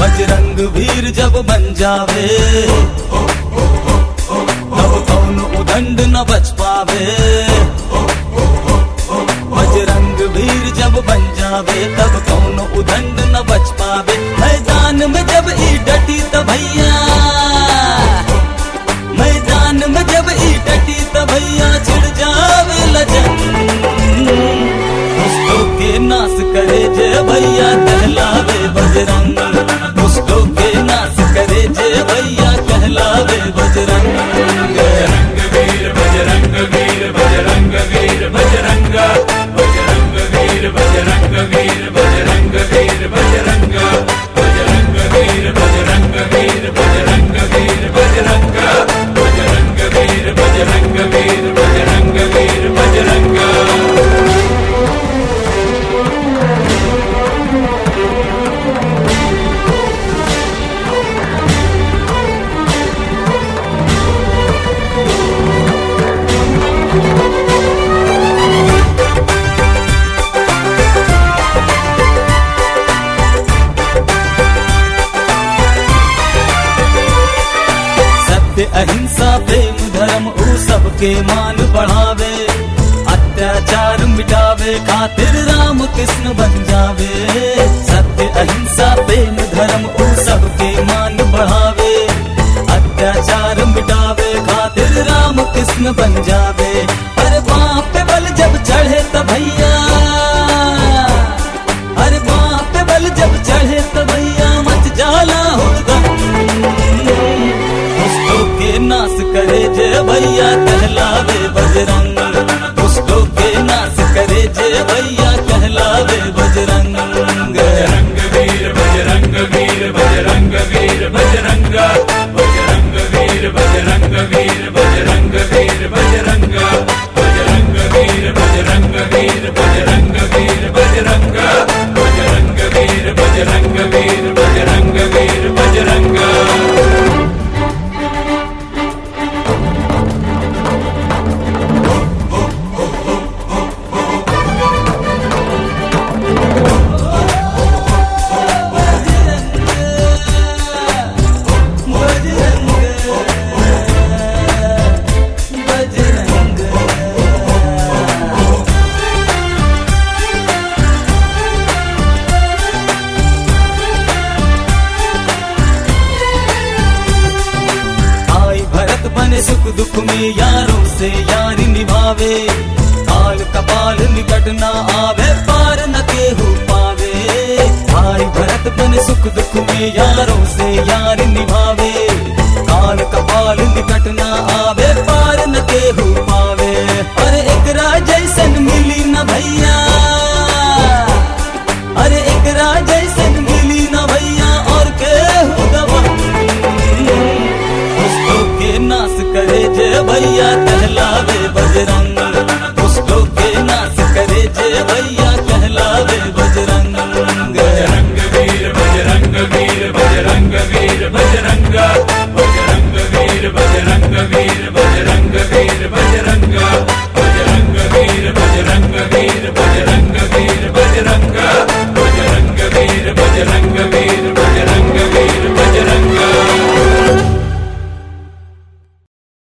बजरंग वीर जब बन जावे तब कौन उदंड न बच पावे। बजरंग वीर जब बन जावे तब कौन उदंड न बच पावे। मैदान में जब ई डटी त भैया, मैदान में जब ई डटी त भैया छिड़ जावे लजन। दुष्टों के नाश करे जय भैया कहलावे बजरंग। दुष्टों के नाश करे जय भैया कहलावे बजरंग। बजरंग वीर बजरंग वीर बजरंग वीर बजरंग बजरंग वीर बजरंग वीर बजरंग वीर बजरंग बजरंग वीर बजरंग वीर बजरंग वीर बजरंग बजरंग वीर बजरंग वीर बजरंग वीर बजरंग। अहिंसा प्रेम धर्म ऊ सबके मान बढ़ावे। अत्याचार मिटावे खातिर राम कृष्ण बन जावे। सत्य अहिंसा प्रेम धर्म ऊ सबके मान बढ़ावे। अत्याचार मिटावे खातिर राम कृष्ण बन जावे। अरे बाप पे बल जब चढ़े त भैया, अरे बाप पे बल जब चढ़े त भैया मच जाला हुड़दंग। के नाश करे जय भैया कहलावे बजरंग। दुष्टों के नाश करे जय भैया कहलावे बजरंग। बजरंग वीर बजरंग वीर बजरंग वीर बजरंग बजरंग वीर बजरंग वीर बजरंग वीर बजरंग बजरंग वीर बजरंग वीर बजरंग वीर बजरंग बजरंग वीर बजरंग वीर बजरंग वीर बजरंग। सुख दुख में यारों से यारी निभावे। काल कपाल निकट न आवे पार न केहू पावे। भाई भरत बन सुख दुख में यारों से यारी